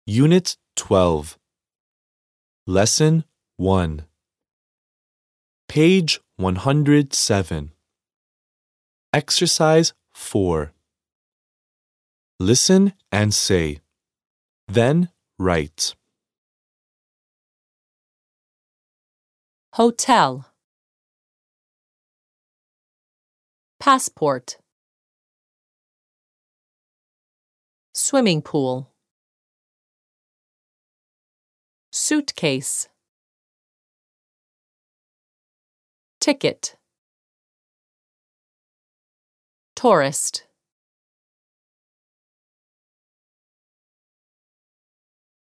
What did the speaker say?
Unit 12. Lesson 1. Page 107. Exercise 4. Listen and say. Then write. Hotel. Passport. Swimming pool. Suitcase. Ticket. Tourist.